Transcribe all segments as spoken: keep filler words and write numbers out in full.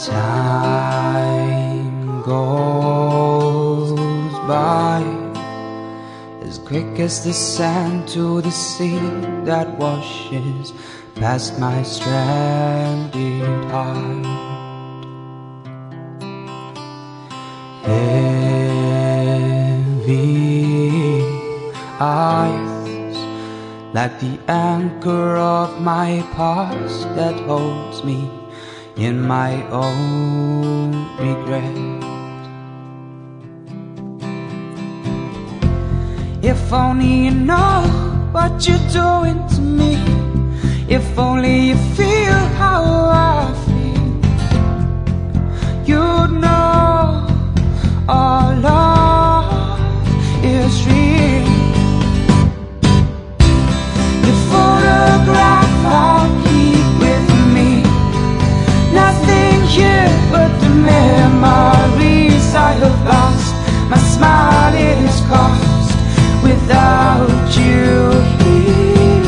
Time goes by as quick as the sand to the sea that washes past my stranded heart. Heavy eyes, like the anchor of my past that holds me in my own regret. If only you know what you're doing to me, if only you feel how I feel, you'd know our love is real. Your photograph I'll keep with me, nothing here but the memories I have lost. My smile it is cost without you here.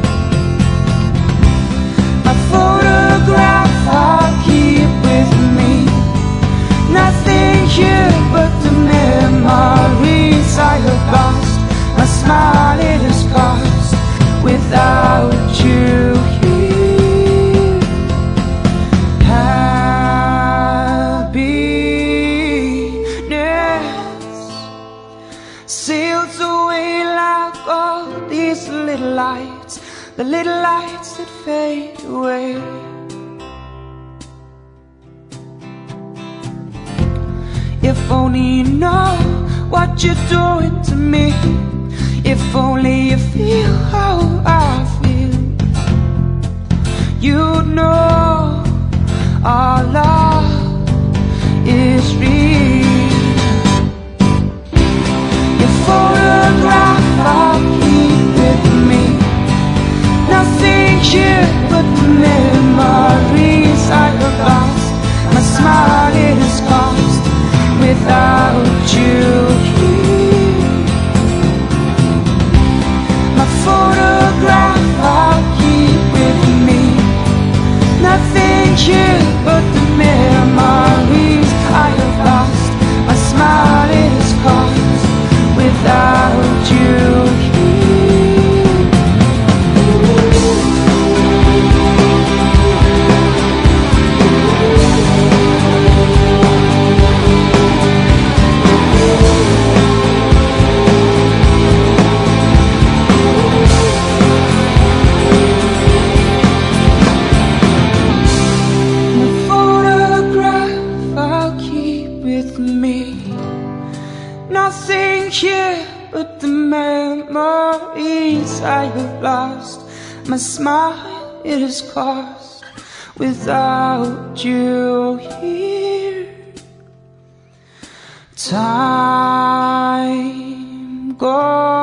My photograph I'll keep with me, nothing here but the memories I have lost. My smile it is cost without you here. Happiness sails away like all these little lights, the little lights that fade away. If only you know what you're doing to me, if only you feel how I feel, you'd know our love is real. Your photograph I'll keep with me, nothing here but the memories I have lost. My smile it is cost without you here. My photograph I'll keep with me, nothing here but the memories I have lost. My smile is cost without you here. My photograph I'll keep with me, nothing here but the memories I have lost. My smile it is cost without you here. Time goes